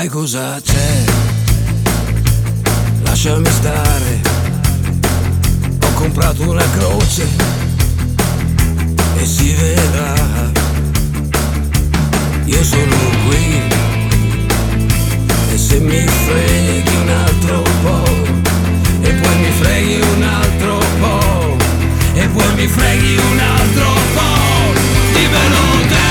Sai cosa c'è? Lasciami stare. Ho comprato una croce e si vedrà. Io sono qui e se mi freghi un altro po' e poi mi freghi un altro po' e poi mi freghi un altro po', dimmelo te.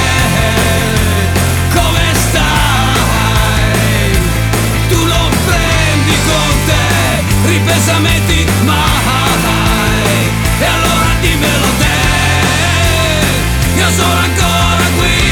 Ripensamenti mai, e allora dimmelo te, io sono ancora qui.